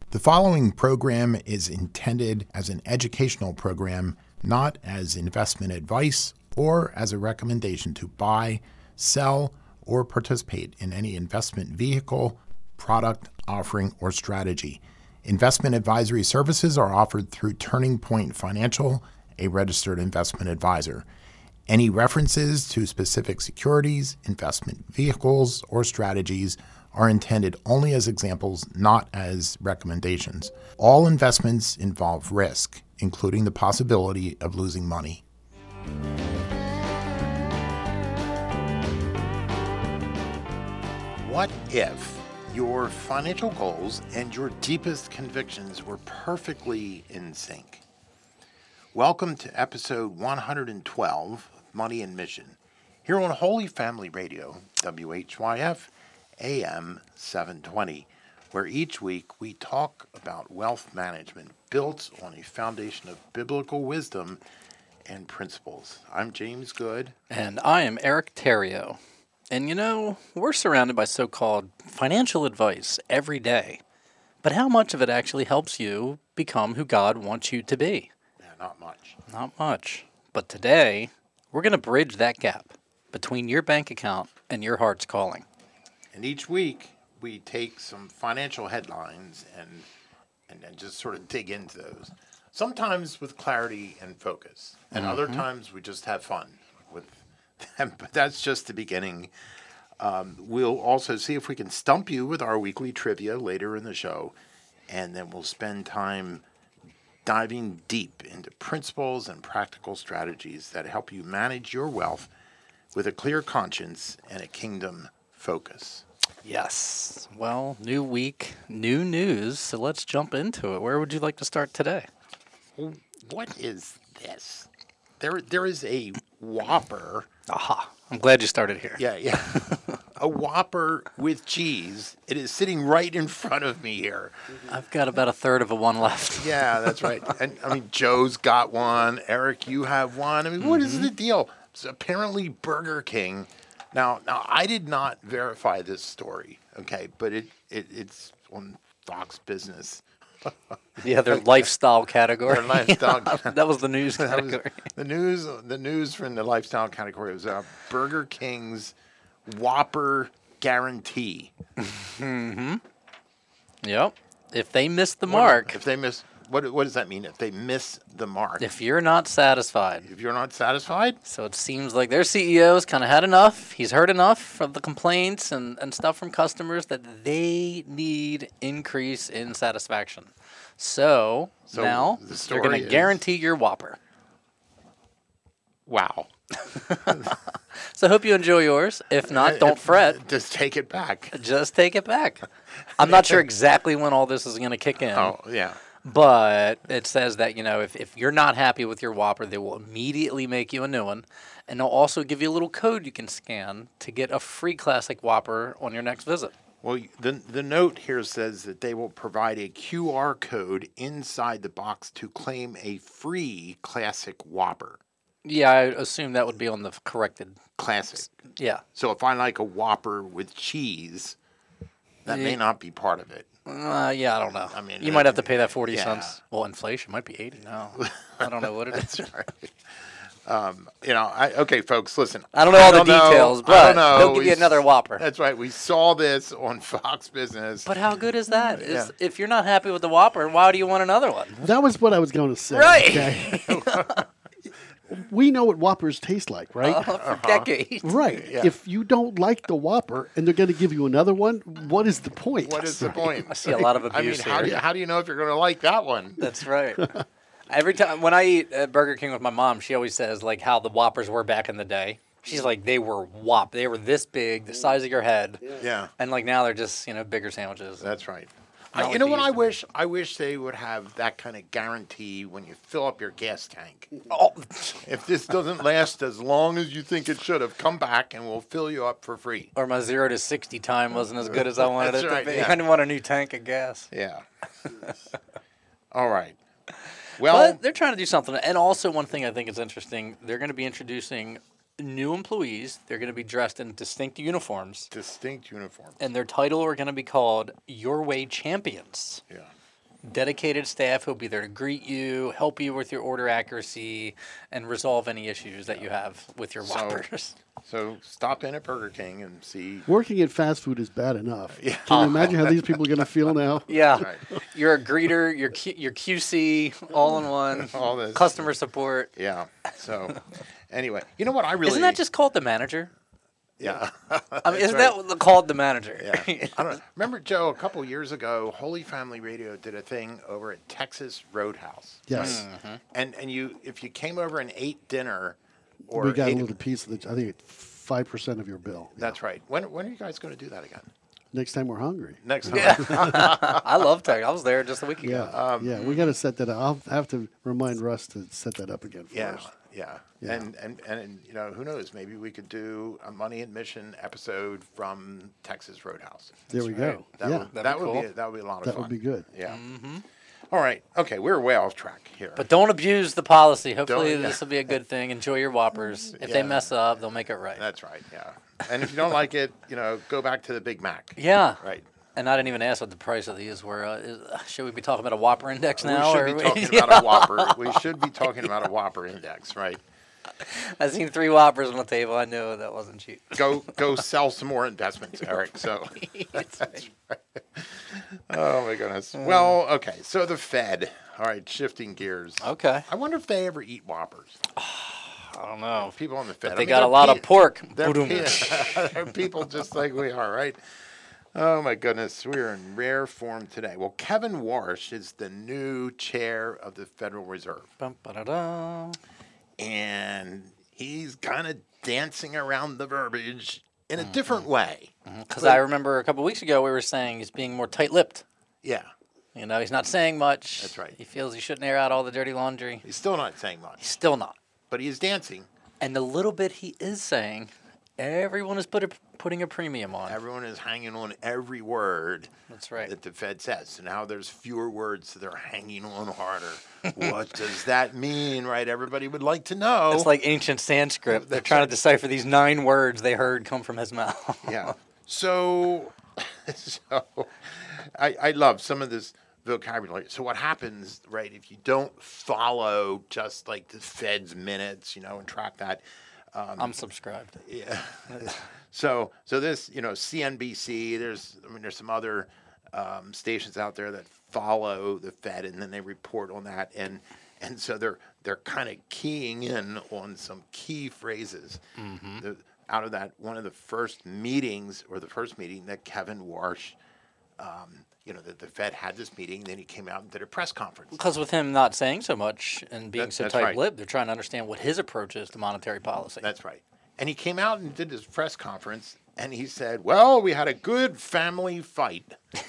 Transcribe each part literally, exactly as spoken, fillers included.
The following program is intended as an educational program, not as investment advice or as a recommendation to buy, sell, or participate in any investment vehicle, product, offering, or strategy. Investment advisory services are offered through Turning Point Financial, a registered investment advisor. Any references to specific securities, investment vehicles, or strategies are intended only as examples, not as recommendations. All investments involve risk, including the possibility of losing money. What if your financial goals and your deepest convictions were perfectly in sync? Welcome to episode one hundred twelve of Money and Mission, here on Holy Family Radio, W H Y F, A M seven twenty, where each week we talk about wealth management built on a foundation of biblical wisdom and principles. I'm James Good. And I am Eric Terrio. And you know, we're surrounded by so-called financial advice every day. But how much of it actually helps you become who God wants you to be? Yeah, not much. Not much. But today, we're going to bridge that gap between your bank account and your heart's calling. And each week, we take some financial headlines and, and and just sort of dig into those. Sometimes with clarity and focus. And mm-hmm. other times we just have fun with them. But that's just the beginning. Um, we'll also see if we can stump you with our weekly trivia later in the show. And then we'll spend time diving deep into principles and practical strategies that help you manage your wealth with a clear conscience and a kingdom focus. Yes. Well, new week, new news. So let's jump into it. Where would you like to start today? What is this? There, there is a Whopper. Aha. I'm glad you started here. Yeah, yeah. A Whopper with cheese. It is sitting right in front of me here. I've got about a third of a one left. Yeah, that's right. And I mean, Joe's got one. Eric, you have one. I mean, mm-hmm. what is the deal? It's apparently Burger King. Now, now I did not verify this story, okay, but it, it it's on Fox Business. Yeah, their lifestyle category. Their lifestyle. That was the news category. the news, the news from the lifestyle category was uh, Burger King's Whopper guarantee. Mm-hmm. Yep. If they miss the mark. If they miss. What what does that mean? If they miss the mark? If you're not satisfied. If you're not satisfied? So it seems like their C E O's kind of had enough. He's heard enough of the complaints and, and stuff from customers that they need increase in satisfaction. So, so now the they're going to guarantee your Whopper. Wow. So I hope you enjoy yours. If not, don't fret. Just take it back. Just take it back. I'm not sure exactly when all this is going to kick in. Oh, yeah. But it says that, you know, if, if you're not happy with your Whopper, they will immediately make you a new one. And they'll also give you a little code you can scan to get a free classic Whopper on your next visit. Well, the, the note here says that they will provide a Q R code inside the box to claim a free classic Whopper. Yeah, I assume that would be on the corrected. Classic. Yeah. So if I like a Whopper with cheese, that yeah. may not be part of it. Uh, yeah, I don't know. I mean, you uh, might have to pay that forty yeah. cents. Well, inflation might be eighty now. I don't know what it is. That's right. Um, you know, I, okay, folks, listen. I don't know all don't the know, details, but they'll give we, you another Whopper. That's right. We saw this on Fox Business. But how good is that? Is, yeah. If you're not happy with the Whopper, why do you want another one? That was what I was going to say. Right. Okay? We know what Whoppers taste like, right? Uh, for uh-huh. decades. Right. Yeah. If you don't like the Whopper and they're going to give you another one, what is the point? What is the point? I see a lot of abuse I mean, how here. do, you, how do you know if you're going to like that one? That's right. Every time when I eat at Burger King with my mom, she always says like how the Whoppers were back in the day. She's like, they were whop. They were this big, the size of your head. Yeah. yeah. And like now they're just, you know, bigger sandwiches. That's right. I, you know what I wish? I wish they would have that kind of guarantee when you fill up your gas tank. Oh. If this doesn't last as long as you think it should have, come back and we'll fill you up for free. Or my zero to sixty time wasn't as good as I wanted That's it right, to be. yeah. I didn't want a new tank of gas. Yeah. All right. Well, but they're trying to do something. And also one thing I think is interesting, they're going to be introducing new employees. They're going to be dressed in distinct uniforms. Distinct uniforms. And their title are going to be called Your Way Champions. Yeah. dedicated staff who'll be there to greet you, help you with your order accuracy, and resolve any issues that you have with your So- Whoppers. So stop in at Burger King and see. Working at fast food is bad enough. Yeah. Can you imagine how these people are going to feel now? Yeah, Right. you're a greeter, you're Q, you're Q C, all in one, All this. customer support. Yeah. So anyway, you know what I really Isn't that just called the manager? yeah. I mean, isn't right. that what- called the manager? Yeah. I don't know. Remember, Joe, a couple years ago, Holy Family Radio did a thing over at Texas Roadhouse. Yes. And and you if you came over and ate dinner or We got a ate little piece of the, I think it's five percent of your bill. That's right. When when are you guys going to do that again? Next time we're hungry. Next time. I love Texas. I was there just a week Yeah. ago. yeah, we got to set that up. I'll have to remind Russ to set that up again for Yeah, us. yeah, Yeah. And, and and you know, who knows? Maybe we could do a money admission episode from Texas Roadhouse. There we go. That yeah, would, That'd that be would cool. be that would be a lot of that fun. would be good. Yeah. All right. Okay, we're way off track here. But don't abuse the policy. Hopefully, Don't- this will be a good thing. Enjoy your Whoppers. If Yeah. they mess up, they'll make it right. That's right. Yeah. And if you don't like it, you know, go back to the Big Mac. Yeah. Right. And I didn't even ask what the price of these were. Uh, is, uh, should we be talking about a Whopper index now? we should or be talking about a Whopper. We should be talking about a Whopper index, right? I seen three Whoppers on the table. I know that wasn't cheap. Go go sell some more investments, Eric. So That's right. oh my goodness. Well, okay. So the Fed. All right, shifting gears. Okay. I wonder if they ever eat Whoppers. I don't know. People on the Fed. I They mean, got a they're lot pe- of pork. They're, Boom. pe- they're people just like we are, right? Oh my goodness, we're in rare form today. Well, Kevin Warsh is the new chair of the Federal Reserve, Bum, ba-da-da. and he's kind of dancing around the verbiage in a different way. Because I remember a couple weeks ago we were saying he's being more tight-lipped. Yeah, You know, he's not saying much. That's right. He feels he shouldn't air out all the dirty laundry. he's still not saying much, He's still not. but he is dancing. And the little bit he is saying, everyone is put a, putting a premium on. Everyone is hanging on every word That's right. that the Fed says. So now there's fewer words that they're hanging on harder. What does that mean, right? Everybody would like to know. It's like ancient Sanskrit. They're That's trying right. to decipher these nine words they heard come from his mouth. Yeah. So, so I, I love some of this vocabulary. So what happens, right, if you don't follow just like the Fed's minutes, you know, and track that. I'm subscribed. Yeah. so, so this, you know, C N B C, there's, I mean, there's some other um, stations out there that follow the Fed and then they report on that. And, and so they're, they're kind of keying in on some key phrases. The, out of that, one of the first meetings or the first meeting that Kevin Warsh, um, you know, that the Fed had this meeting, then he came out and did a press conference. Because with him not saying so much and being That- so that's right. tight-lipped, they're trying to understand what his approach is to monetary policy. That's right. And he came out and did his press conference and he said, well, we had a good family fight.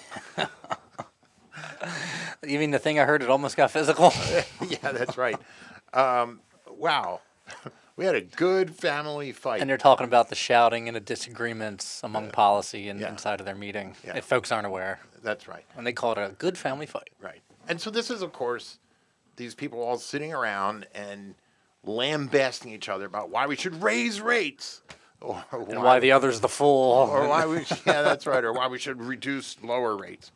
You mean the thing I heard, it almost got physical? Yeah, that's right. Um, wow. We had a good family fight. And they're talking about the shouting and the disagreements among policy and yeah. inside of their meeting, Yeah. if folks aren't aware. That's right. And they call it a good family fight. Right. And so this is, of course, these people all sitting around and lambasting each other about why we should raise rates. Or And why the other's the fool. or why we yeah, that's right, or why we should reduce lower rates.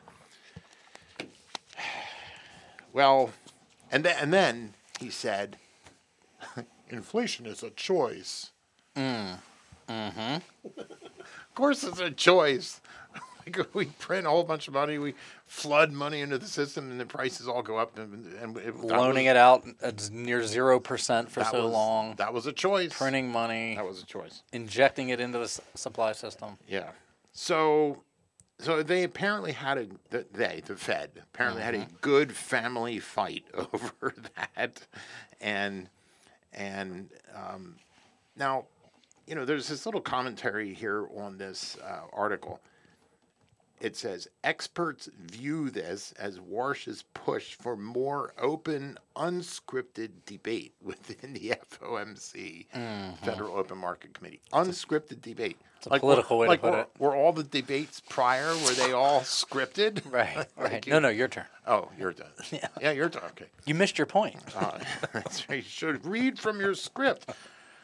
Well, and then and then he said, inflation is a choice. Mm. Mm-hmm. Of course, it's a choice. Like we print a whole bunch of money, we flood money into the system, and the prices all go up. And, and it, that Loaning was, it out at near zero percent for that so was- long. That was a choice. Printing money, That was a choice. injecting it into the s- supply system. Yeah. So, so they apparently had a the, they the Fed apparently had a good family fight over that, and and um, now, you know, there's this little commentary here on this uh, article. It says experts view this as Warsh's push for more open, unscripted debate within the F O M C, Federal Open Market Committee. Unscripted debate. It's a political way to like put were, it. Were all the debates prior, were they all scripted? Right, Like right. you- No, no, your turn. Oh, you're done. Yeah. Yeah, you're done. Okay. You missed your point. Uh, that's right. You should read from your script.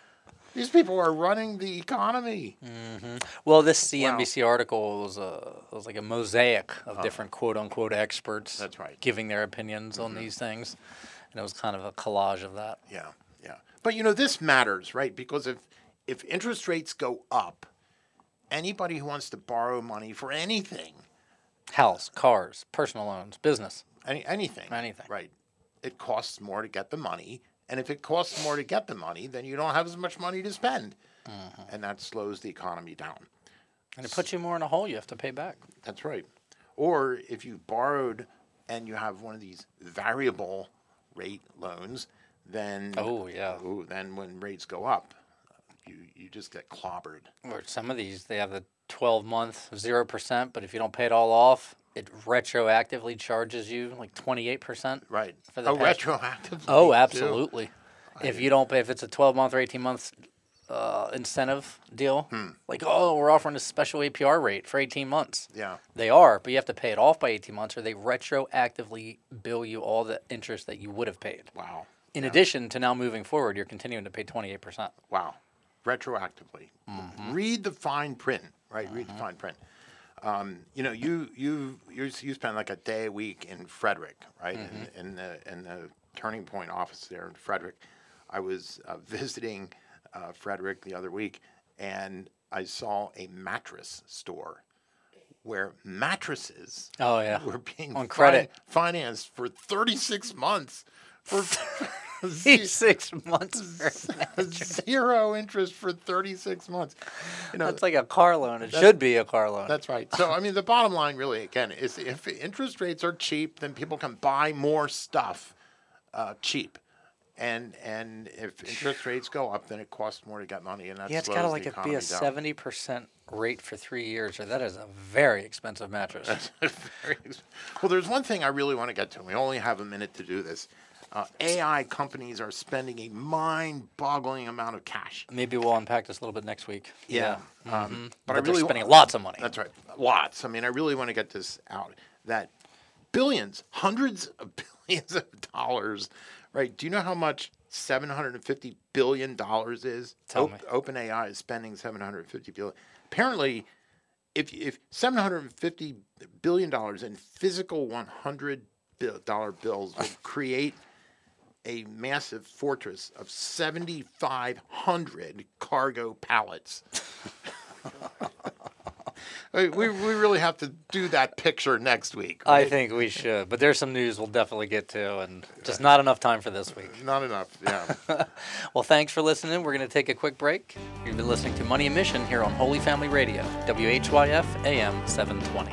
These people are running the economy. Mm-hmm. Well, this C N B C Wow. article was a was like a mosaic of Oh. different quote unquote experts. That's right. Giving their opinions Mm-hmm. on these things, and it was kind of a collage of that. Yeah, yeah. But you know, this matters, right? Because if if interest rates go up, anybody who wants to borrow money for anything, House, cars, personal loans, business. any anything, Anything. right? It costs more to get the money, and if it costs more to get the money, then you don't have as much money to spend, Mm-hmm. and that slows the economy down. And it puts you more in a hole you have to pay back. That's right. Or if you borrowed and you have one of these variable rate loans, then Oh, yeah. ooh, then when rates go up, you you just get clobbered. Or some of these, they have the twelve month zero percent, but if you don't pay it all off, it retroactively charges you like twenty-eight percent. Right. For the oh, past- retroactively. Oh, too. absolutely. If you don't pay, if it's a twelve month or eighteen month uh, incentive deal, Hmm. like, oh, we're offering a special A P R rate for eighteen months. Yeah. They are, but you have to pay it off by eighteen months or they retroactively bill you all the interest that you would have paid. Wow. In Yeah. addition to now moving forward, you're continuing to pay twenty-eight percent. Wow. Retroactively. Mm-hmm. Read the fine print, right? Read the fine print. Um, you know, you you you you spend like a day a week in Frederick, right? Mm-hmm. In, in the in the Turning Point office there in Frederick. I was uh, visiting uh, Frederick the other week, and I saw a mattress store where mattresses Oh, yeah. were being On credit. fin- financed for thirty-six months for Six months. For zero interest for thirty-six months. You know, That's like a car loan. It should be a car loan. that's right. So, I mean, the bottom line really, again, is if interest rates are cheap, then people can buy more stuff uh, cheap. And and if interest rates go up, then it costs more to get money, and that Yeah, it's slows got to the like a, economy be a down. seventy percent rate for three years, or that is a very expensive mattress. Very ex- well, there's one thing I really want to get to. We only have a minute to do this. Uh, A I companies are spending a mind-boggling amount of cash. Maybe we'll unpack this a little bit next week. Yeah. Mhm. Um, but, but I they're really spending wa- lots of money. That's right. Lots. I mean, I really want to get this out. That billions, hundreds of billions of dollars, right? Do you know how much seven hundred fifty billion dollars is? Tell me. OpenAI is spending seven hundred fifty billion dollars. Apparently, if if seven hundred fifty billion dollars in physical one hundred dollar bills would create a massive fortress of seventy-five hundred cargo pallets. we, we we really have to do that picture next week. I right? think we should, but there's some news we'll definitely get to, and just not enough time for this week. Not enough, yeah. Well, thanks for listening. We're going to take a quick break. You've been listening to Money and Mission here on Holy Family Radio, W H Y F A M seven twenty.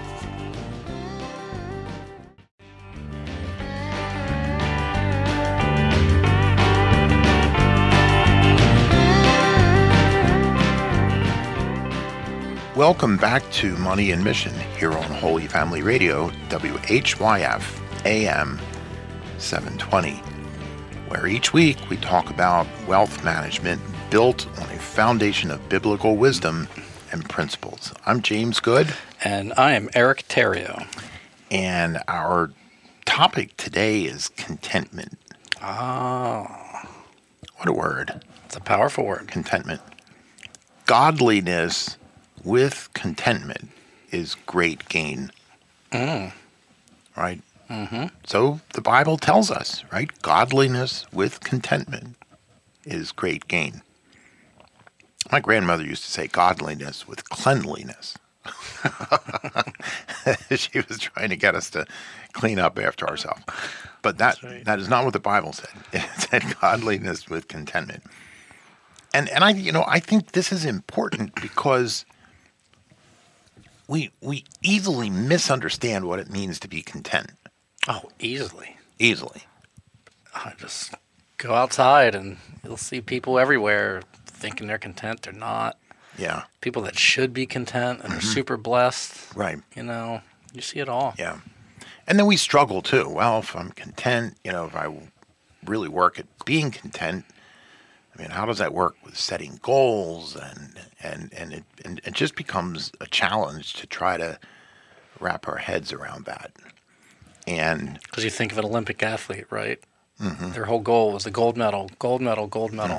Welcome back to Money and Mission here on Holy Family Radio, W H Y F A M seven twenty, where each week we talk about wealth management built on a foundation of biblical wisdom and principles. I'm James Good, And I am Eric Terrio. and our topic today is contentment. Ah, What a word, it's a powerful word. contentment. Godliness with contentment is great gain. Mm. Right? Mm-hmm. So the Bible tells us, right? Godliness with contentment is great gain. My grandmother used to say godliness with cleanliness. She was trying to get us to clean up after ourselves. But that right. that is not what the Bible said. It said godliness with contentment. And and I you know, I think this is important because we we easily misunderstand what it means to be content. Oh, easily. Easily. I just go outside and you'll see people everywhere thinking they're content. They're not. Yeah. People that should be content and are super blessed. Right. You know, you see it all. Yeah. And then we struggle too. Well, if I'm content, you know, if I really work at being content, I mean, how does that work with setting goals? And and and it and it just becomes a challenge to try to wrap our heads around that. And Because you think of an Olympic athlete, right? mhm, Their whole goal was the gold medal, gold medal, gold medal. mhm,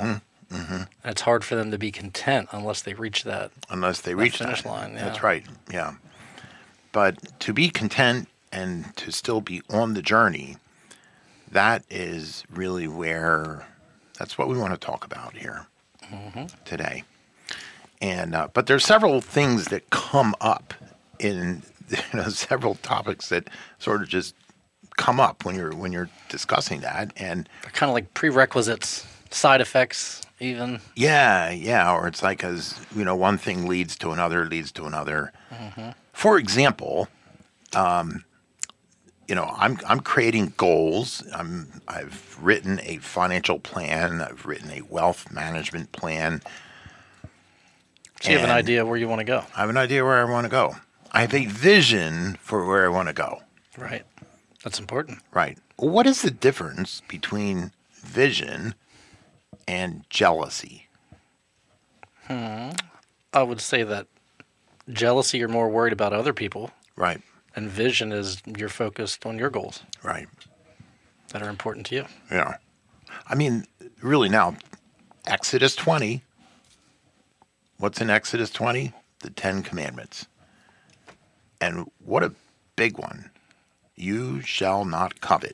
Mm-hmm. And it's hard for them to be content unless they reach that unless they that reach finish that. line. Yeah. That's right. Yeah. But to be content and to still be on the journey, that is really where that's what we want to talk about here mm-hmm. today. And uh, but there's several things that come up in you know several topics that sort of just come up when you're when you're discussing that, and they're kind of like prerequisites, side effects, even. Yeah, yeah, or it's like as you know, one thing leads to another, leads to another. Mm-hmm. For example, um, you know, I'm I'm creating goals. I'm I've written a financial plan. I've written a wealth management plan. So you have an idea where you want to go. I have an idea where I want to go. I have a vision for where I want to go. Right. That's important. Right. What is the difference between vision and jealousy? Hmm. I would say that jealousy, you're more worried about other people. Right. And vision is you're focused on your goals. Right. That are important to you. Yeah. I mean, really now, Exodus twenty. What's in Exodus twenty? The Ten Commandments. And what a big one. You shall not covet.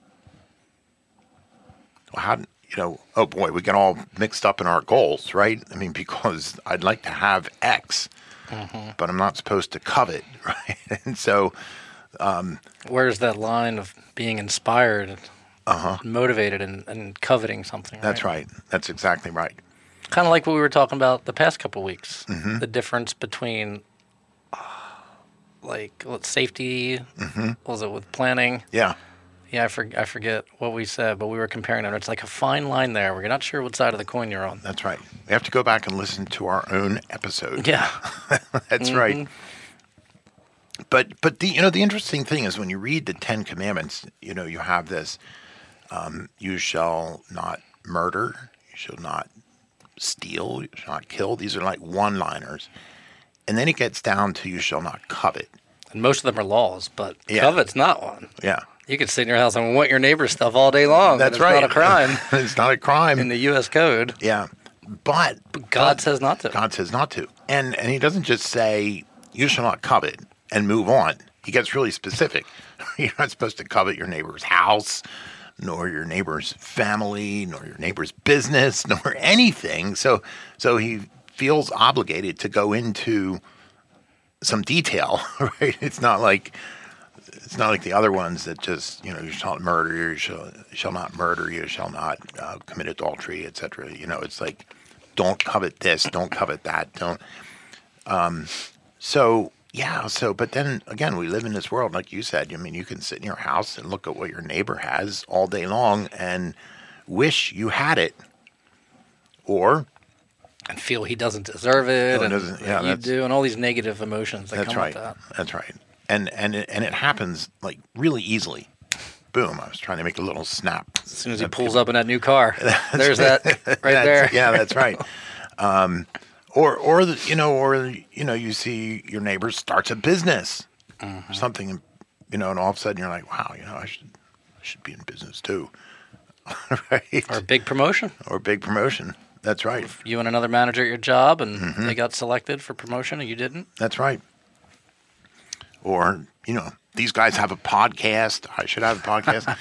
Well, how, you know, oh boy, we get all mixed up in our goals, right? I mean, because I'd like to have X, mm-hmm. but I'm not supposed to covet, right? And so... Um, Where's that line of being inspired, uh-huh. motivated, and, and coveting something, right? That's right. That's exactly right. Kind of like what we were talking about the past couple of weeks. Mm-hmm. The difference between, uh, like, what, safety, mm-hmm. what was it, with planning? Yeah. Yeah, I, for, I forget what we said, but we were comparing it. It's like a fine line there where you're not sure what side of the coin you're on. That's right. We have to go back and listen to our own episode. Yeah. That's mm-hmm. right. But, but the, you know, the interesting thing is when you read the Ten Commandments, you know, you have this, um, you shall not murder, you shall not steal, you shall not kill. These are like one-liners. And then it gets down to you shall not covet. And most of them are laws, but yeah. covet's not one. Yeah. You could sit in your house and want your neighbor's stuff all day long. That's it's right. It's not a crime. It's not a crime. In the U S code. Yeah. But, but God but says not to. God says not to. And and he doesn't just say, you shall not covet and move on. He gets really specific. You're not supposed to covet your neighbor's house, nor your neighbor's family, nor your neighbor's business, nor anything. So so he feels obligated to go into some detail, right? It's not like it's not like the other ones that just, you know, you shall not murder, you shall, you shall not murder, you shall not uh, commit adultery, et cetera. You know, it's like, don't covet this, don't covet that, don't. Um, so, yeah, so, but then again, we live in this world, like you said, I mean, you can sit in your house and look at what your neighbor has all day long and wish you had it, or... and feel he doesn't deserve it, and yeah, you do, and all these negative emotions that that's come right. with that. That's right. And and it, and it happens like really easily. Boom! I was trying to make a little snap. As soon as he pulls people, up in that new car, there's that right there. Yeah, that's right. Um, or or the, you know, or you know, you see your neighbor starts a business, mm-hmm. or something, you know, and all of a sudden you're like, wow, you know, I should I should be in business too, right? Or a big promotion. Or a big promotion. That's right. If you and another manager at your job, and mm-hmm. they got selected for promotion, and you didn't. That's right. Or, you know, these guys have a podcast. I should have a podcast.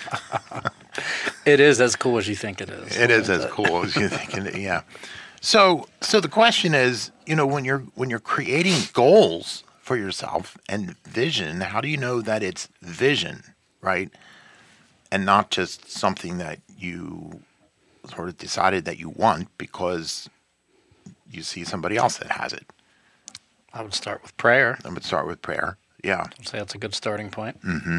It is as cool as you think it is. It is as cool as you think it is, yeah. So, so the question is, you know, when you're when you're creating goals for yourself and vision, how do you know that it's vision, right? And not just something that you sort of decided that you want because you see somebody else that has it? I would start with prayer. I would start with prayer. Yeah. I'd say that's a good starting point. Mm-hmm.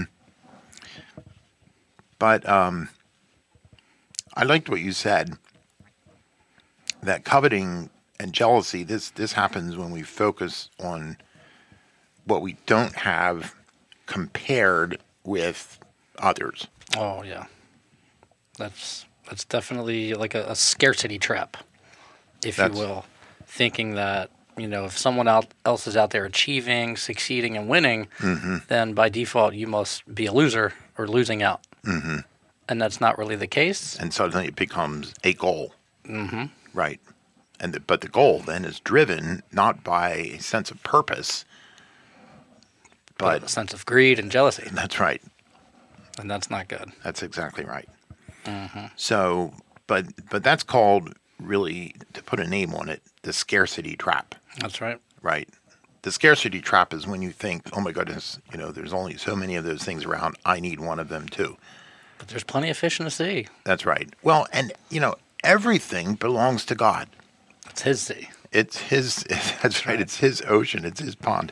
But um, I liked what you said, that coveting and jealousy, this, this happens when we focus on what we don't have compared with others. Oh, yeah. That's that's definitely like a, a scarcity trap, if that's, you will, thinking that, you know, if someone out, else is out there achieving, succeeding, and winning, mm-hmm. then by default you must be a loser or losing out. Mm-hmm. And that's not really the case. And suddenly it becomes a goal. Mm-hmm. Right. And the, but the goal then is driven not by a sense of purpose, But but a sense of greed and jealousy, that's right. and that's not good. That's exactly right. So, but but that's called, really, to put a name on it, the scarcity trap. That's right. Right. The scarcity trap is when you think, oh my goodness, you know, there's only so many of those things around. I need one of them too. But there's plenty of fish in the sea. That's right. Well, and you know, everything belongs to God. It's his sea. It's his. That's right. It's his ocean. It's his pond.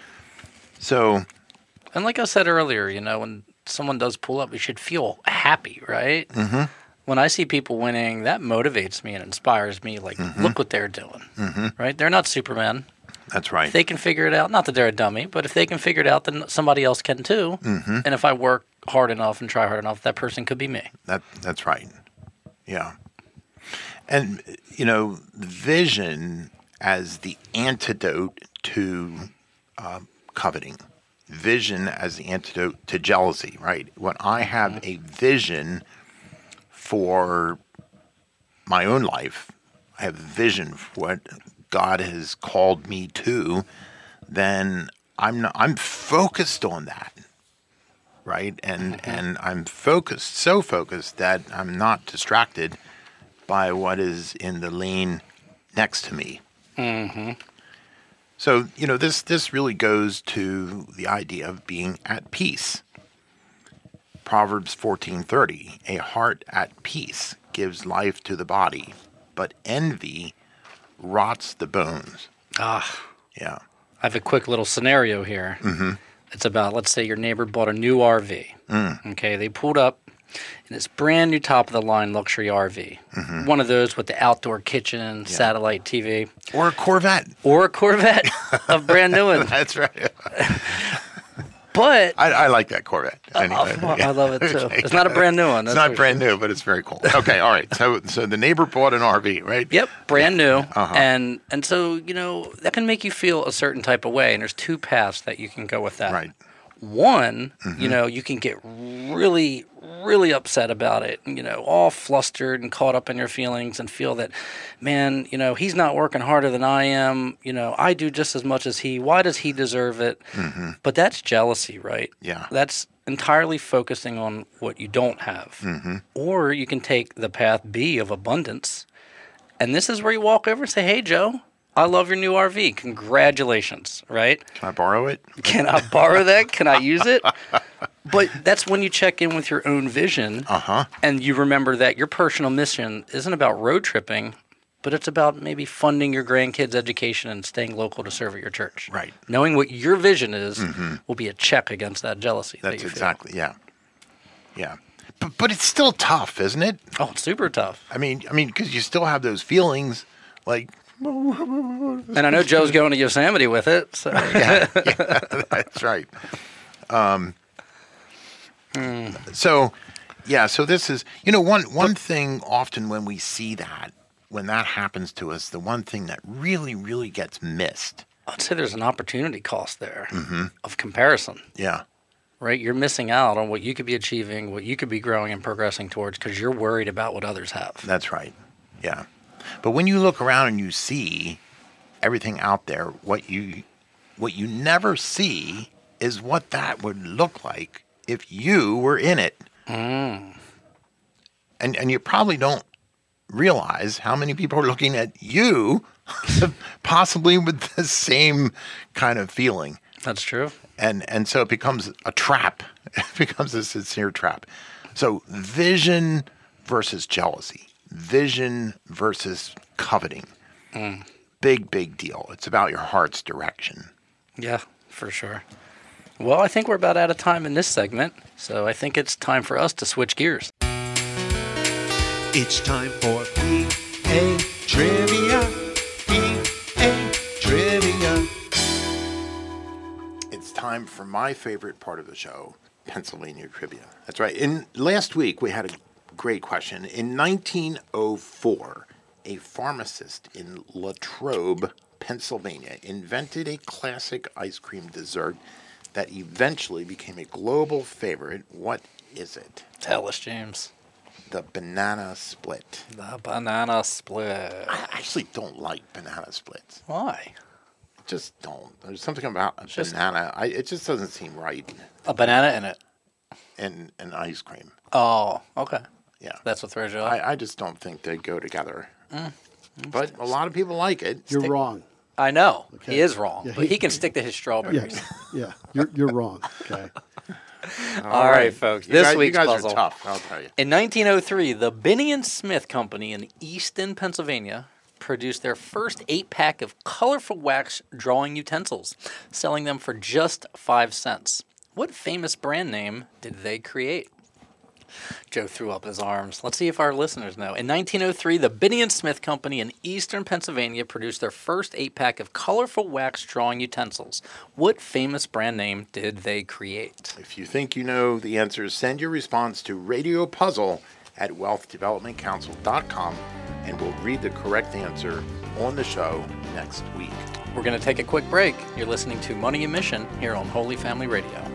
So, And like I said earlier, you know, when someone does pull up, we should feel happy, right? Mm-hmm. When I see people winning, that motivates me and inspires me. Like, Mm-hmm. look what they're doing, mm-hmm. right? They're not Superman. that's right. If they can figure it out, not that they're a dummy, but if they can figure it out, then somebody else can too. Mm-hmm. And if I work hard enough and try hard enough, that person could be me. That that's right. Yeah. And you know, vision as the antidote to uh, coveting. Vision as the antidote to jealousy, right? When I have a vision for my own life, I have a vision for what God has called me to, then I'm not, I'm focused on that, right? And and I'm focused, so focused that I'm not distracted by what is in the lane next to me. Mm-hmm. So, you know, this, this really goes to the idea of being at peace. Proverbs fourteen thirty, a heart at peace gives life to the body, but envy rots the bones. Ah, Yeah. I have a quick little scenario here. Mm-hmm. It's about, let's say your neighbor bought a new R V. Mm. Okay, they pulled up in this brand new top of the line luxury R V. Mm-hmm. One of those with the outdoor kitchen, yeah. satellite T V. Or a Corvette. Or a Corvette, a brand new one. That's right. But I, I like that Corvette. Anyway. Oh, I love it too. Okay. It's not a brand new one. It's not brand sure. new, but it's very cool. Okay, all right. So, so the neighbor bought an R V, right? Yep, brand new. Uh-huh. And and so you know that can make you feel a certain type of way. And there's two paths that you can go with that. Right. One, mm-hmm. you know, you can get really, really upset about it, you know, all flustered and caught up in your feelings and feel that, man, you know, he's not working harder than I am. You know, I do just as much as he. Why does he deserve it? Mm-hmm. But that's jealousy, right? Yeah. That's entirely focusing on what you don't have. Mm-hmm. Or you can take the path B of abundance. And this is where you walk over and say, hey, Joe, I love your new R V. Congratulations, right? Can I borrow it? Can I borrow that? Can I use it? But that's when you check in with your own vision, uh-huh. and you remember that your personal mission isn't about road tripping, but it's about maybe funding your grandkids' education and staying local to serve at your church. Right. Knowing what your vision is mm-hmm. will be a check against that jealousy. That's that you exactly, feel. yeah. Yeah. But, but it's still tough, isn't it? Oh, it's super tough. I mean, I mean, because you still have those feelings, like... And I know Joe's going to Yosemite with it. So. yeah, yeah, that's right. Um, mm. So, yeah, so this is, you know, one one thing often when we see that, when that happens to us, the one thing that really, really gets missed. I'd say there's an opportunity cost there mm-hmm. of comparison. Yeah. Right? You're missing out on what you could be achieving, what you could be growing and progressing towards because you're worried about what others have. That's right. Yeah. But when you look around and you see everything out there, what you what you never see is what that would look like if you were in it. Mm. And and you probably don't realize how many people are looking at you possibly with the same kind of feeling. That's true. And and so it becomes a trap. It becomes a sincere trap. So vision versus jealousy. Vision versus coveting. Mm. Big, big deal. It's about your heart's direction. Yeah, for sure. Well, I think we're about out of time in this segment, so I think it's time for us to switch gears. It's time for P A Trivia. P A Trivia. It's time for my favorite part of the show, Pennsylvania Trivia. That's right. In last week, we had a great question. In nineteen oh four, a pharmacist in Latrobe, Pennsylvania, invented a classic ice cream dessert that eventually became a global favorite. What is it? Tell us, James. the banana split. The banana split. I actually don't like banana splits. Why? Just don't. There's something about a Just- banana. I, it just doesn't seem right. A banana in it. And and ice cream. Oh, okay. Yeah. That's what throws you off. I, I just don't think they go together. But a lot of people like it. You're wrong. I know. Okay. He is wrong. Yeah, but he- he can stick to his strawberries. Yeah, yeah. You're you're wrong. Okay. All right, folks. You This guys, week's you guys puzzle. are tough, I'll tell you. In nineteen oh three, the Binney and Smith Company in Easton, Pennsylvania, produced their first eight-pack of colorful wax drawing utensils, selling them for just five cents. What famous brand name did they create? Joe threw up his arms. Let's see if our listeners know. In nineteen oh three, the Binney and Smith Company in Eastern Pennsylvania produced their first eight-pack of colorful wax drawing utensils. What famous brand name did they create? If you think you know the answers, send your response to Radio Puzzle at wealth development council dot com, and we'll read the correct answer on the show next week. We're going to take a quick break. You're listening to Money and Mission here on Holy Family Radio.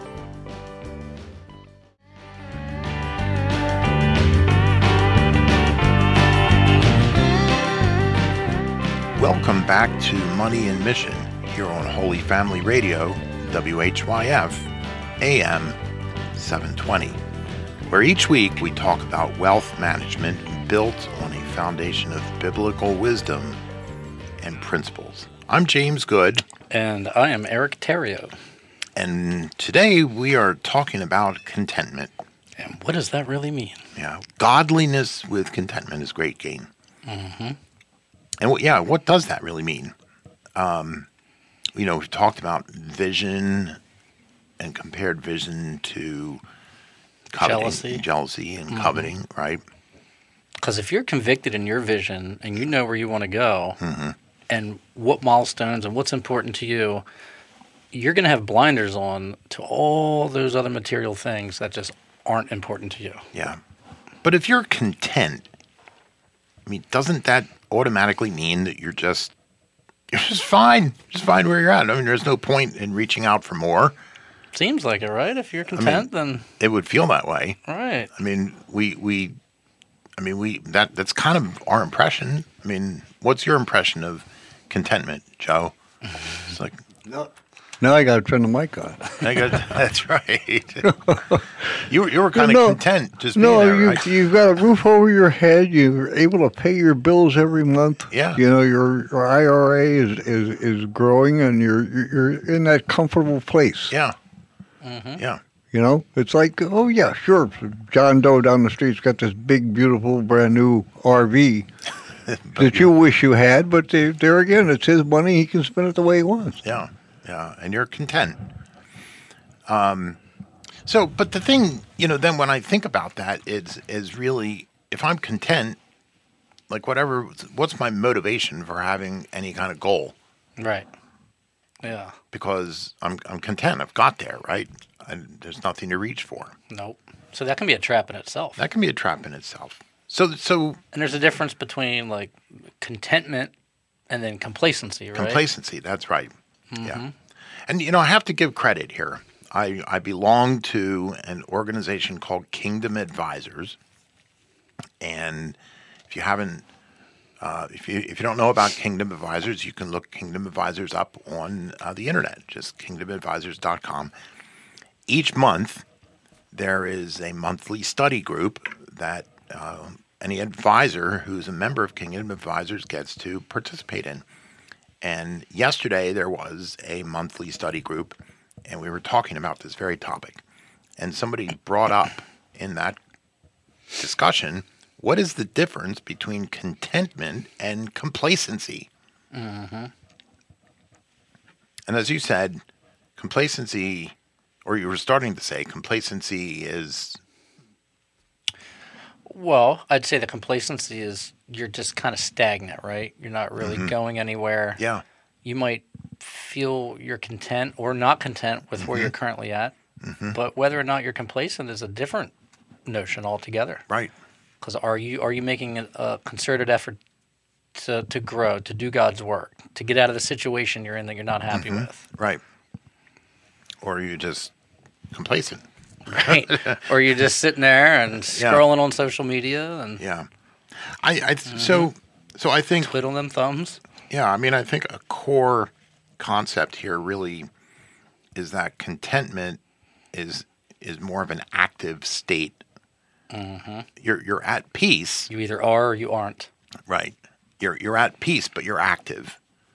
Welcome back to Money and Mission here on Holy Family Radio, W H Y F, A M seven twenty, where each week we talk about wealth management built on a foundation of biblical wisdom and principles. I'm James Good, And I am Eric Terrio. and today we are talking about contentment. And what does that really mean? Yeah, godliness with contentment is great gain. Mm-hmm. And what, yeah, what does that really mean? Um, you know, we've talked about vision and compared vision to coveting, Jealousy. jealousy and coveting, right? Because if you're convicted in your vision and you know where you want to go Mm-hmm. and what milestones and what's important to you, you're going to have blinders on to all those other material things that just aren't important to you. Yeah. But if you're content, I mean, doesn't that automatically mean that you're just you're just fine, just fine where you're at? I mean, there's no point in reaching out for more. Seems like it, right? If you're content, then It would feel that way. right. I mean, we we, I mean, we that that's kind of our impression. I mean, what's your impression of contentment, Joe? It's like, No. Now I got to turn the mic on. I got, that's right. you were you were kind of No, content just No, being there, you, right? you've got a roof over your head. You're able to pay your bills every month. Yeah. You know, your, your I R A is, is, is growing, and you're you're in that comfortable place. Yeah, Mm-hmm. yeah, You know, it's like, oh yeah, sure. John Doe down the street's got this big, beautiful, brand new R V that you wish you had, but there, there again, it's his money. He can spend it the way he wants. yeah, yeah, and you're content. Um, so, but the thing, you know, then when I think about that, is is really if I'm content, like whatever, what's my motivation for having any kind of goal? Right. Yeah. Because I'm I'm content. I've got there, right? And there's nothing to reach for. Nope. So that can be a trap in itself. That can be a trap in itself. So so And there's a difference between like contentment and then complacency, right? complacency. That's right. Yeah. And you know, I have to give credit here. I I belong to an organization called Kingdom Advisors, and if you haven't. Uh, if you if you don't know about Kingdom Advisors, you can look Kingdom Advisors up on uh, the internet, just kingdom advisors dot com. Each month, there is a monthly study group that uh, any advisor who's a member of Kingdom Advisors gets to participate in. And yesterday, there was a monthly study group, and we were talking about this very topic. And somebody brought up in that discussion, what is the difference between contentment and complacency? Mm-hmm. And as you said, complacency, or you were starting to say, complacency is, Well, I'd say the complacency is you're just kind of stagnant, right? You're not really going anywhere. yeah, You might feel you're content or not content with where you're currently at, but whether or not you're complacent is a different notion altogether. right. Because are you are you making a, a concerted effort to to grow, to do God's work, to get out of the situation you're in that you're not happy with? Right. Or are you just complacent? right? Or you're just sitting there and scrolling on social media and Yeah. I, I so so I think twiddling them thumbs. yeah, I mean I think a core concept here really is that contentment is is more of an active state. Mm-hmm. You're you're at peace, You either are or you aren't. right? You're you're at peace, but you're active.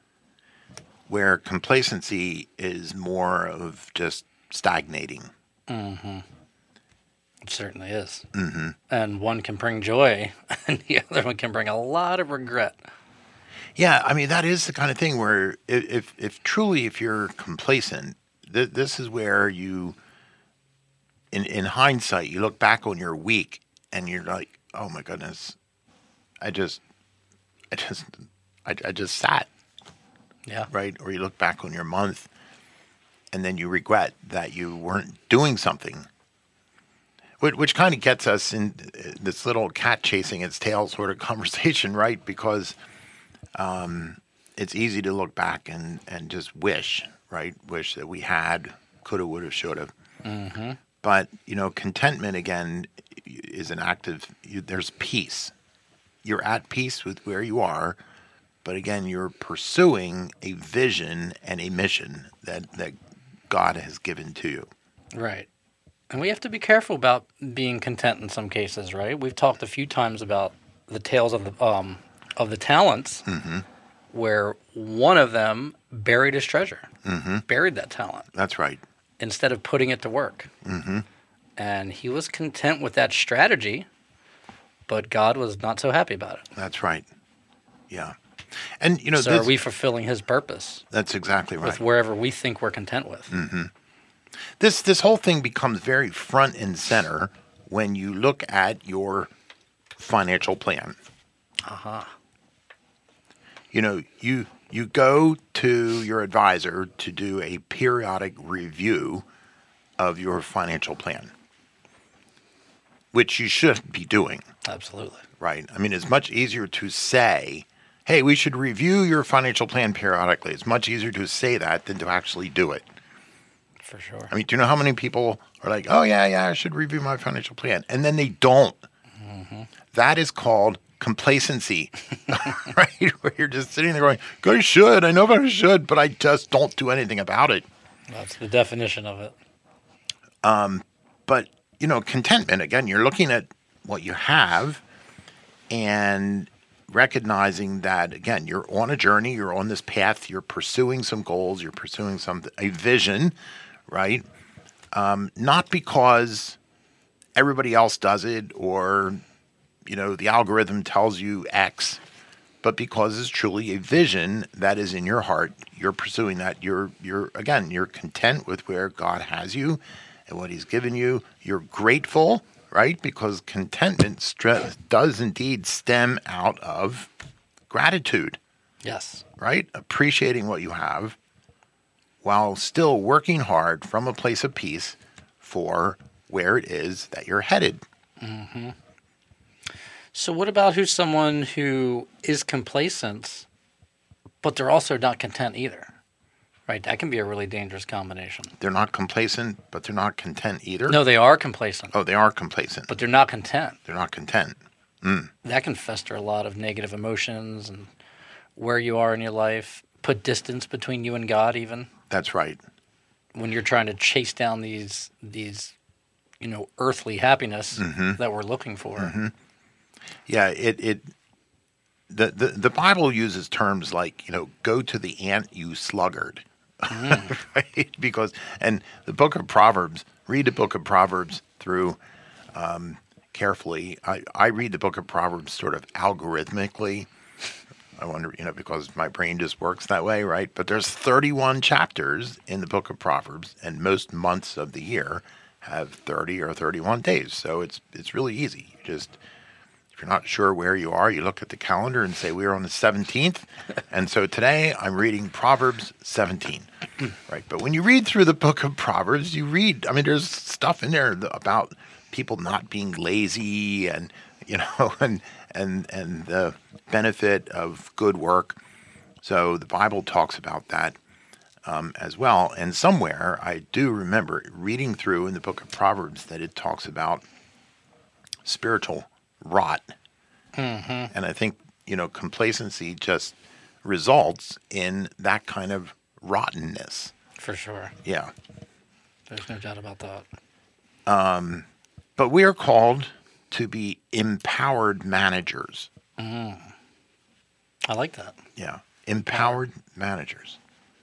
Where complacency is more of just stagnating. Mm-hmm. It certainly is. Mm-hmm. And one can bring joy, and the other one can bring a lot of regret. Yeah, I mean that is the kind of thing where if if, if truly if you're complacent, th- this is where you, in in hindsight, you look back on your week and you're like, oh my goodness, I just, I just, I, I just sat, Yeah. right? Or you look back on your month, and then you regret that you weren't doing something. Which, which kind of gets us in this little cat chasing its tail sort of conversation, right? Because um, it's easy to look back and, and just wish, right? Wish that we had, coulda, woulda, shoulda. Mm-hmm. But, you know, contentment, again, is an active, you, there's peace. You're at peace with where you are, but again, you're pursuing a vision and a mission that, that God has given to you. Right. And we have to be careful about being content in some cases, right? We've talked a few times about the tales of the um, of the talents, Mm-hmm. where one of them buried his treasure, Mm-hmm. buried that talent That's right. instead of putting it to work. Mm-hmm. And he was content with that strategy, but God was not so happy about it. That's right. Yeah. And, you know, So this, are we fulfilling his purpose that's exactly right. with wherever we think we're content with? Mm-hmm. This this whole thing becomes very front and center when you look at your financial plan. Uh-huh. You know, you you go to your advisor to do a periodic review of your financial plan, which you should be doing, Absolutely. right? I mean, it's much easier to say, hey, we should review your financial plan periodically. It's much easier to say that than to actually do it. For sure. I mean, do you know how many people are like, oh, yeah, yeah, I should review my financial plan. And then they don't. Mm-hmm. That is called complacency, right? Where you're just sitting there going, I should, I know I should, but I just don't do anything about it. That's the definition of it. But, you know, contentment, again, you're looking at what you have and recognizing that, again, you're on a journey, you're on this path, you're pursuing some goals, you're pursuing some a vision, right? Um, not because everybody else does it or, you know, the algorithm tells you X, but because it's truly a vision that is in your heart. You're pursuing that. You're, you're again, you're content with where God has you and what he's given you. You're grateful, right? Because contentment stre- does indeed stem out of gratitude, Yes. right? Appreciating what you have while still working hard from a place of peace for where it is that you're headed. Mm-hmm. So what about who's someone who is complacent, but they're also not content either? Right, that can be a really dangerous combination. They're not complacent, but they're not content either. No, they are complacent, Oh, they are complacent. but they're not content. They're not content. Mm. That can fester a lot of negative emotions and where you are in your life, put distance between you and God even. That's right. When you're trying to chase down these, these, you know, earthly happiness Mm-hmm. that we're looking for. Mm-hmm. Yeah, it it the, the the Bible uses terms like, you know, go to the ant, you sluggard. Mm. Right? Because and the book of Proverbs, read the book of Proverbs through um, carefully. I, I read the book of Proverbs sort of algorithmically. I wonder, you know, because my brain just works that way, right? But there's thirty-one chapters in the book of Proverbs, and most months of the year have thirty or thirty-one days. So it's it's really easy. You just if you're not sure where you are, you look at the calendar and say we're on the seventeenth, and so today I'm reading Proverbs seventeen, right? But when you read through the book of Proverbs, you read. I mean, there's stuff in there about people not being lazy, and you know, and and and the benefit of good work. So the Bible talks about that. um, as well. And somewhere I do remember reading through in the book of Proverbs that it talks about spiritual rot. Mm-hmm. And I think, you know, complacency just results in that kind of rottenness. For sure. Yeah. There's no doubt about that. Um, but we are called to be empowered managers. Mm. I like that. Yeah. Empowered managers.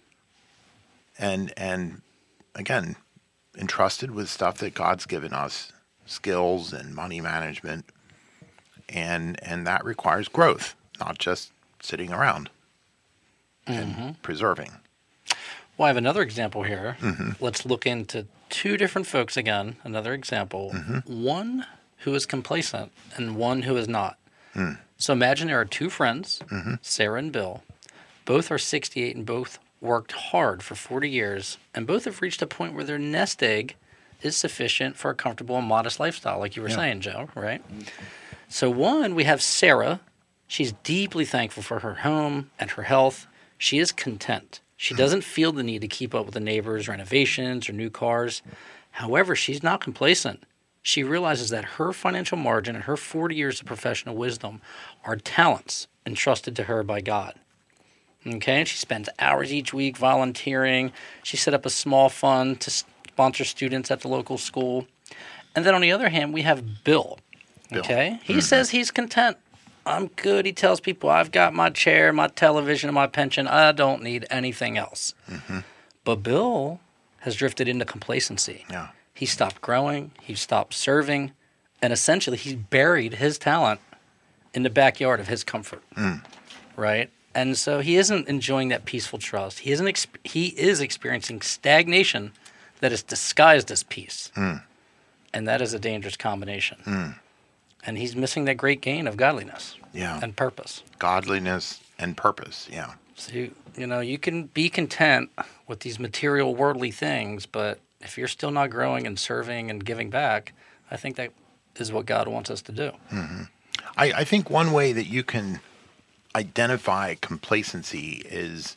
And, and again, entrusted with stuff that God's given us, skills and money management. And, and that requires growth, not just sitting around and Mm-hmm. preserving. Well, I have another example here. Mm-hmm. Let's look into two different folks again. Another example. Mm-hmm. One who is complacent and one who is not. Mm. So imagine there are two friends, Mm-hmm. Sarah and Bill. Both are sixty-eight and both worked hard for forty years, and both have reached a point where their nest egg is sufficient for a comfortable and modest lifestyle, like you were Yeah. saying, Joe, right? So one, we have Sarah. She's deeply thankful for her home and her health. She is content. She doesn't feel the need to keep up with the neighbors' renovations or new cars. However, she's not complacent. She realizes that her financial margin and her forty years of professional wisdom are talents entrusted to her by God. Okay, and she spends hours each week volunteering. She set up a small fund to sponsor students at the local school. And then on the other hand, we have Bill. Bill. Okay, he Mhm. says he's content. I'm good. He tells people, I've got my chair, my television, and my pension. I don't need anything else. Mm-hmm. But Bill has drifted into complacency. Yeah. He stopped growing. He stopped serving. And essentially, he buried his talent in the backyard of his comfort. Mm. Right? And so he isn't enjoying that peaceful trust. He isn't. Exp- he is experiencing stagnation that is disguised as peace. Mm. And that is a dangerous combination. Mm. And he's missing that great gain of godliness Yeah. and purpose. Godliness and purpose. Yeah. So, you, you know, you can be content with these material, worldly things, but if you're still not growing and serving and giving back, I think that is what God wants us to do. Mm-hmm. I, I think one way that you can identify complacency is,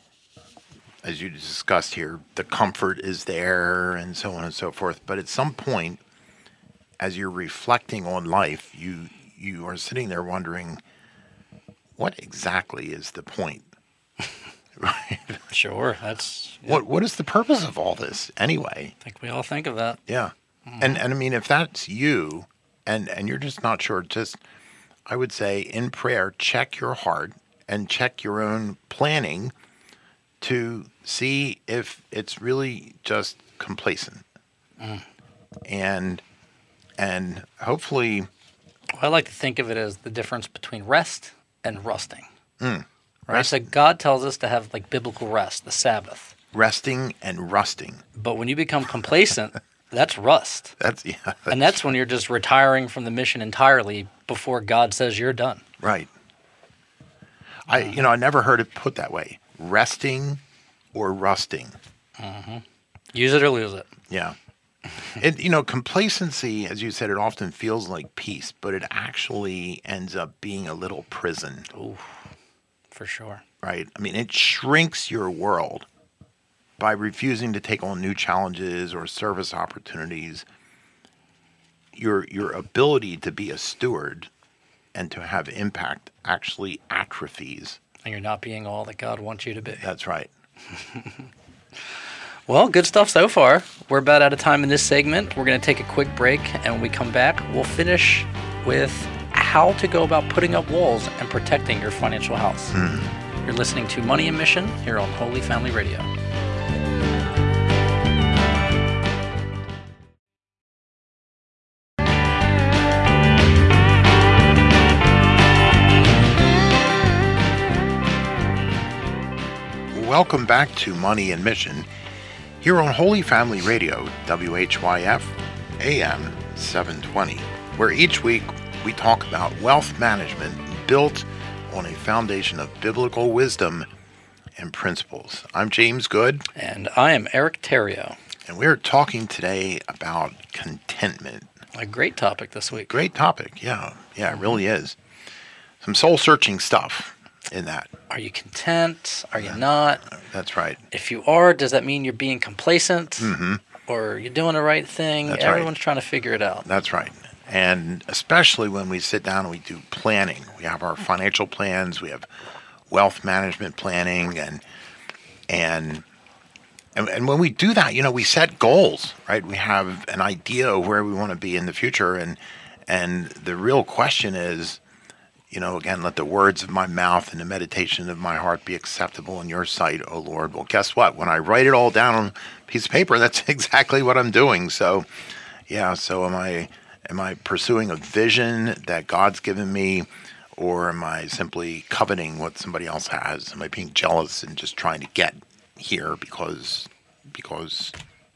as you discussed here, the comfort is there and so on and so forth. But at some point, as you're reflecting on life, you you are sitting there wondering, what exactly is the point? Right? Sure, that's. Yeah, What what is the purpose of all this anyway? I think we all think of that. Yeah. And and I mean, if that's you and and you're just not sure, just I would say in prayer, check your heart and check your own planning to see if it's really just complacent. Mm. And and hopefully Well, I like to think of it as the difference between rest and rusting. Mm. Right? Rest- So God tells us to have like biblical rest, the Sabbath. resting and rusting. But when you become complacent, that's rust. That's yeah. And that's when you're just retiring from the mission entirely before God says you're done. Right. I you know, I never heard it put that way. Resting or rusting. Mm-hmm. Use it or lose it. Yeah. It, you know, complacency, as you said, it often feels like peace, but it actually ends up being a little prison, Ooh, for sure. right? I mean, it shrinks your world by refusing to take on new challenges or service opportunities. Your your ability to be a steward and to have impact actually atrophies. And you're not being all that God wants you to be. That's right. Well, good stuff so far. We're about out of time in this segment. We're going to take a quick break, and when we come back, we'll finish with how to go about putting up walls and protecting your financial house. Mm. You're listening to Money and Mission here on Holy Family Radio. Welcome back to Money and Mission here on Holy Family Radio, W H Y F, A M seven twenty, where each week we talk about wealth management built on a foundation of biblical wisdom and principles. I'm James Good, And I am Eric Terrio. and we're talking today about contentment. A great topic this week. Great topic, yeah. Yeah, it really is. Some soul-searching stuff. in that. Are you content? Are you not? That's right. If you are, does that mean you're being complacent? Mm-hmm. Or you're doing the right thing? That's right. Everyone's trying to figure it out. That's right. And especially when we sit down and we do planning, we have our financial plans, we have wealth management planning, and and and, and when we do that, you know, we set goals, right? We have an idea of where we want to be in the future, and and the real question is, you know, again, let the words of my mouth and the meditation of my heart be acceptable in your sight, O Lord. Well, guess what? When I write it all down on a piece of paper, that's exactly what I'm doing. So, yeah. So, am I am I pursuing a vision that God's given me, or am I simply coveting what somebody else has? Am I being jealous and just trying to get here because because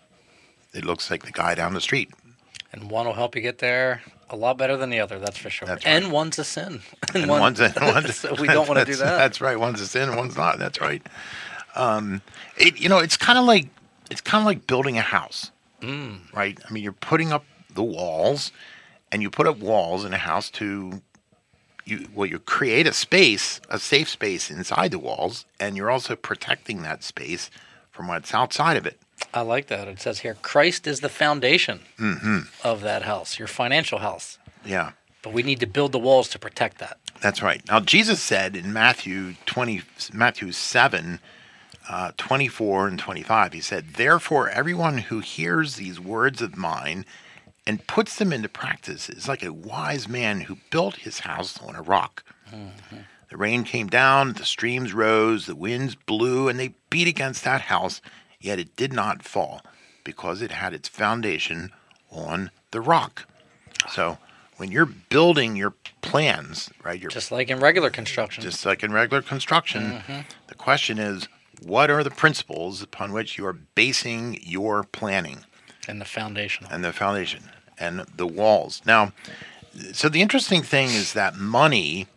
it looks like the guy down the street? And one will help you get there a lot better than the other, that's for sure. That's right. And one's a sin. And one, one's a, one's, so we don't want to do that. That's right. One's a sin and one's not. That's right. Um, it, you know, it's kind of like it's kind of like building a house, Mm. right? I mean, you're putting up the walls, and you put up walls in a house to you. Well, you create a space, a safe space inside the walls, and you're also protecting that space from what's outside of it. I like that. It says here, Christ is the foundation Mm-hmm. of that house, your financial house. Yeah. But we need to build the walls to protect that. That's right. Now, Jesus said in Matthew twenty, Matthew seven, uh, twenty-four and twenty-five, he said, "Therefore, everyone who hears these words of mine and puts them into practice is like a wise man who built his house on a rock. Mm-hmm. The rain came down, the streams rose, the winds blew, and they beat against that house, yet it did not fall, because it had its foundation on the rock." So when you're building your plans, right, you're Just like in regular construction. just like in regular construction, Mm-hmm. the question is, what are the principles upon which you are basing your planning And the foundation. and the foundation and the walls? Now, so the interesting thing is that money,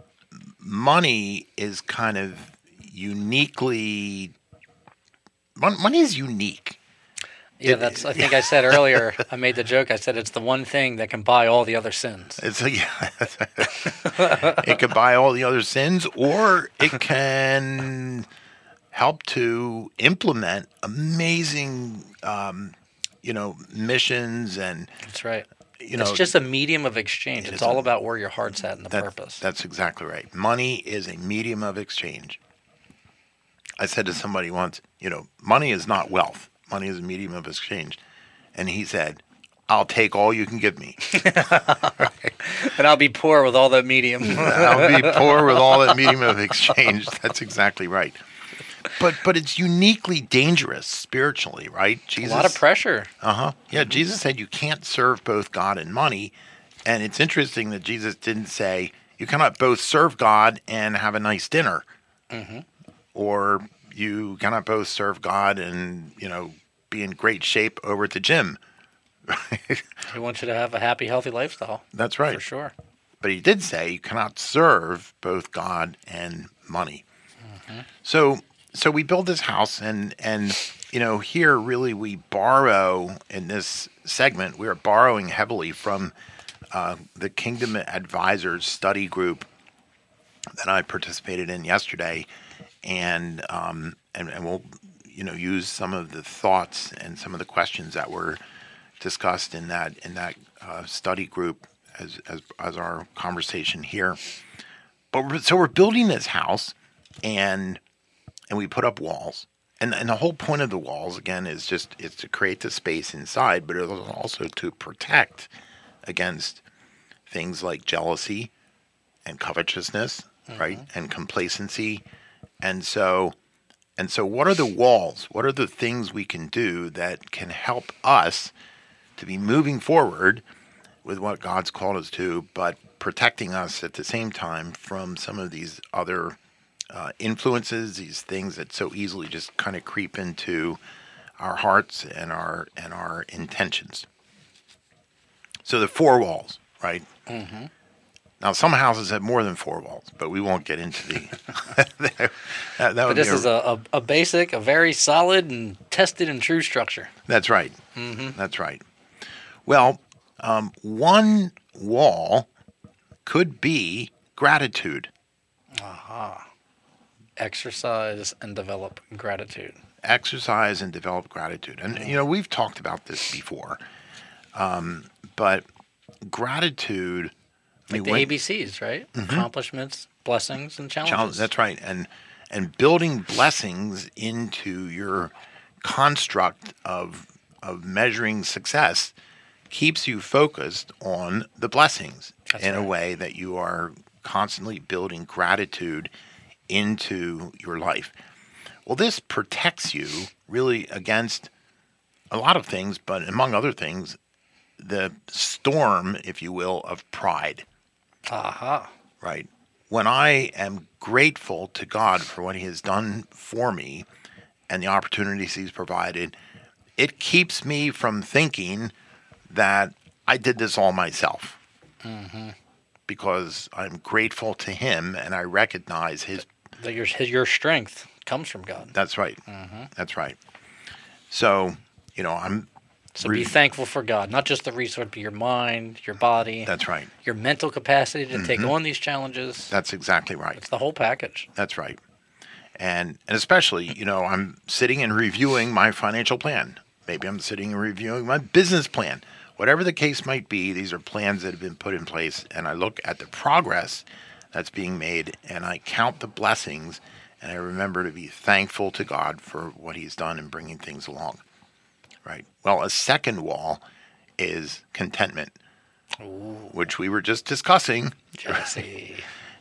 money is kind of uniquely, mon- money is unique. Yeah, It- that's. I think I said earlier, I made the joke, I said it's the one thing that can buy all the other sins. It's a, yeah, it can buy all the other sins, or it can help to implement amazing, um, you know, missions, and That's right. you know, It's just a medium of exchange. It It's is all a- about where your heart's at and the that- purpose. That's exactly right. Money is a medium of exchange. I said to somebody once, you know, money is not wealth. Money is a medium of exchange, and he said, "I'll take all you can give me." And I'll be poor with all that medium. I'll be poor with all that medium of exchange. That's exactly right. But but it's uniquely dangerous spiritually, right? A Jesus, lot of pressure. Uh huh. Yeah, Jesus said you can't serve both God and money, and it's interesting that Jesus didn't say you cannot both serve God and have a nice dinner, Mm-hmm. or you cannot both serve God and you know be in great shape over at the gym. He wants you to have a happy, healthy lifestyle. That's right. For sure. But he did say you cannot serve both God and money. Mm-hmm. So so we build this house, and and you know here really we borrow in this segment. We are borrowing heavily from uh, the Kingdom Advisors study group that I participated in yesterday, and um, and and we'll you know use some of the thoughts and some of the questions that were discussed in that in that uh, study group as as as our conversation here. But we're, so we're building this house, and and we put up walls, and and the whole point of the walls again is just is to create the space inside, but it's also to protect against things like jealousy and covetousness, mm-hmm. right, and complacency, and so. And so what are the walls? What are the things we can do that can help us to be moving forward with what God's called us to, but protecting us at the same time from some of these other uh, influences, these things that so easily just kind of creep into our hearts and our and our intentions. So the four walls, right? Mm-hmm. Now, some houses have more than four walls, but we won't get into the. that, that But would this be a- is a, a, a basic, a very solid and tested and true structure. That's right. Mm-hmm. That's right. Well, um, one wall could be gratitude. Aha. Exercise and develop gratitude. Exercise and develop gratitude. And, you know, we've talked about this before, um, but gratitude. I Like mean, the when- A B Cs, right? Accomplishments, blessings, and challenges. challenge, that's right. And, and building blessings into your construct of, of measuring success keeps you focused on the blessings That's in a right. way that you are constantly building gratitude into your life. Well, this protects you really against a lot of things, but among other things, the storm, if you will, of pride, Aha. right? When I am grateful to God for what He has done for me and the opportunities He's provided, it keeps me from thinking that I did this all myself. Because I'm grateful to Him and I recognize His. That your, his, your strength comes from God. That's right. That's right. So, you know, I'm. So re- be thankful for God, not just the resource, but your mind, your body, That's right. your mental capacity to take on these challenges. That's exactly right. It's the whole package. That's right. And and especially, you know, I'm sitting and reviewing my financial plan. Maybe I'm sitting and reviewing my business plan. Whatever the case might be, these are plans that have been put in place, and I look at the progress that's being made, and I count the blessings, and I remember to be thankful to God for what He's done in bringing things along. Right. Well, a second wall is contentment, which we were just discussing. Jesse.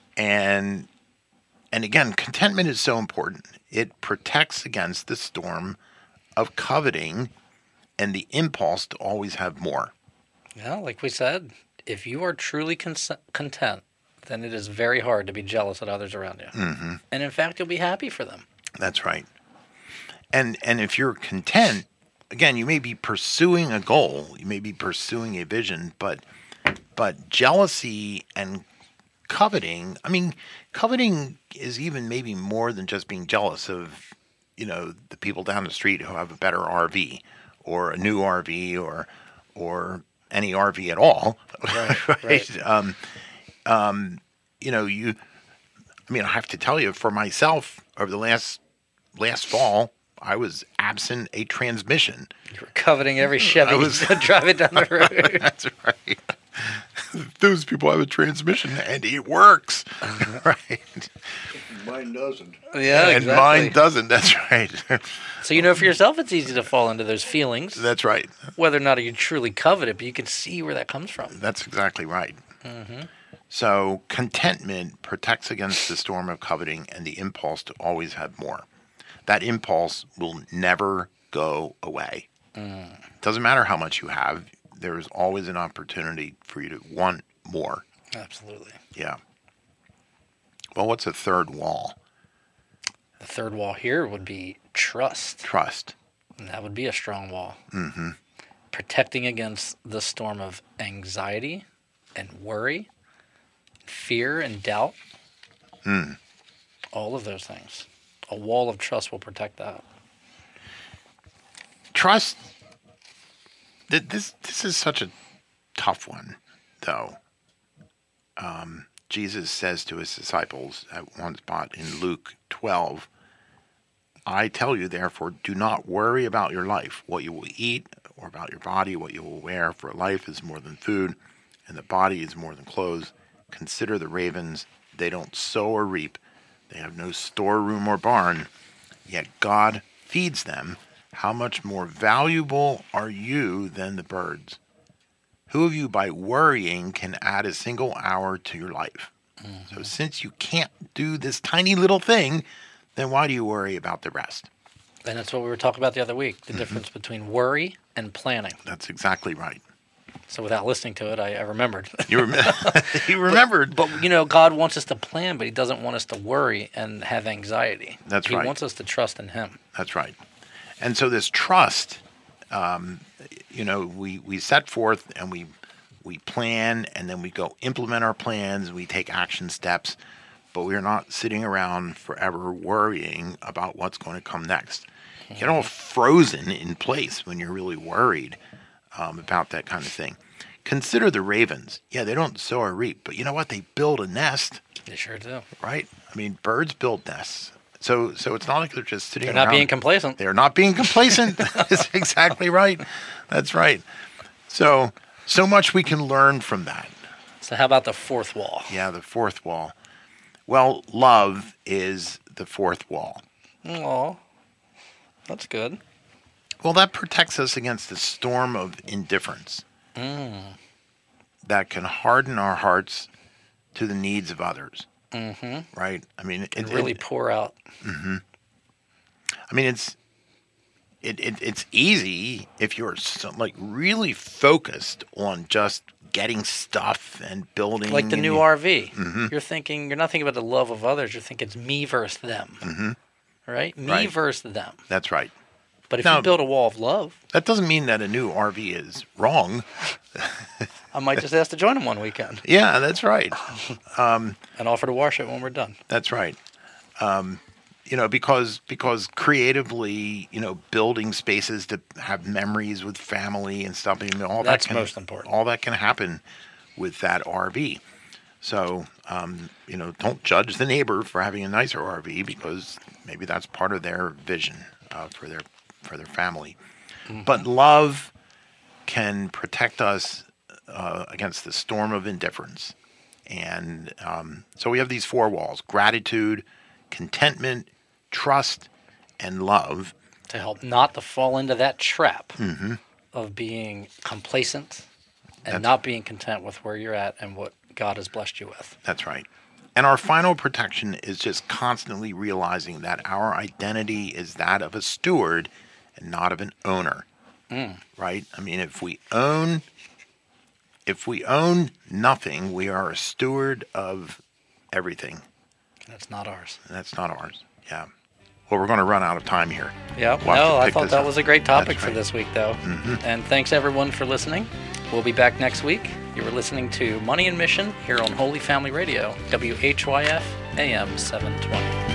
And and again, contentment is so important. It protects against the storm of coveting and the impulse to always have more. Yeah, like we said, if you are truly cons- content, then it is very hard to be jealous at others around you. Mm-hmm. And in fact, you'll be happy for them. That's right. And and if you're content, again, you may be pursuing a goal, you may be pursuing a vision, but but jealousy and coveting, I mean, coveting is even maybe more than just being jealous of, you know, the people down the street who have a better R V or a new R V or or any R V at all. Right, right. Um, um, you know, you, I mean, I have to tell you, for myself, over the last last fall, I was absent a transmission. You were coveting every Chevy I was- driving down the road. That's right. Those people have a transmission and it works, right? Mine doesn't. Yeah, And mine doesn't. That's right. So you know for yourself it's easy to fall into those feelings, That's right. whether or not you truly covet it, but you can see where that comes from. That's exactly right. So contentment protects against the storm of coveting and the impulse to always have more. That impulse will never go away. Doesn't matter how much you have. There is always an opportunity for you to want more. Absolutely. Yeah. Well, what's a third wall? The third wall here would be trust. Trust. And that would be a strong wall. Mm-hmm. Protecting against the storm of anxiety and worry, fear and doubt. Mm. All of those things. A wall of trust will protect that. Trust. th- This this is such a tough one, though. Um, Jesus says to his disciples at one spot in Luke twelve, I tell you, therefore, do not worry about your life, what you will eat, or about your body, what you will wear, for life is more than food, and the body is more than clothes. Consider the ravens, they don't sow or reap, they have no storeroom or barn, yet God feeds them. How much more valuable are you than the birds? Who of you by worrying can add a single hour to your life? Mm-hmm. So since you can't do this tiny little thing, then why do you worry about the rest? And that's what we were talking about the other week, the mm-hmm. difference between worry and planning. That's exactly right. So without listening to it, I, I remembered. You, rem- you remembered. But, but, you know, God wants us to plan, but he doesn't want us to worry and have anxiety. That's he right. He wants us to trust in him. That's right. And so this trust, um, you know, we, we set forth and we we plan and then we go implement our plans. We take action steps, but we're not sitting around forever worrying about what's going to come next. You get all frozen in place when you're really worried um, about that kind of thing. Consider the ravens. Yeah, they don't sow or reap, but you know what? They build a nest They sure do. right? I mean, birds build nests. So so it's not like they're just sitting They're around. not being complacent. They're not being complacent. That's exactly right. That's right. So so much we can learn from that. So how about the fourth wall? Yeah, the fourth wall. Well, love is the fourth wall. Oh, that's good. Well, that protects us against the storm of indifference that can harden our hearts to the needs of others. Mm-hmm. Right? I mean, it, And really it, pour out. I mean, it's it, it it's easy if you're so, like really focused on just getting stuff and building. Like the and new you- R V. You're thinking, you're not thinking about the love of others. You're thinking it's me versus them. Mm-hmm. Right? Me Right. versus them. That's right. But if Now- you build a wall of love, That doesn't mean that a new R V is wrong. I might just ask to join them one weekend Yeah, that's right. and offer to wash it when we're done. That's right. Um, you know, because because creatively, you know, building spaces to have memories with family and stuff. I mean, all That's that can, most important. All that can happen with that R V. So, um, you know, don't judge the neighbor for having a nicer R V because maybe that's part of their vision uh, for their for their family. Mm-hmm. But love can protect us uh, against the storm of indifference. And um, so we have these four walls: gratitude, contentment, trust, and love. To help not to fall into that trap Mm-hmm. of being complacent and That's- not being content with where you're at and what God has blessed you with. That's right. And our final protection is just constantly realizing that our identity is that of a steward and not of an owner. Right? I mean, if we own if we own nothing, we are a steward of everything. And it's not ours. And that's not ours. Yeah. Well, we're going to run out of time here. Yep. We'll have to No, I pick thought this that up. was a great topic That's for right. this week, though. And thanks, everyone, for listening. We'll be back next week. You were listening to Money and Mission here on Holy Family Radio, W H Y F A M seven twenty.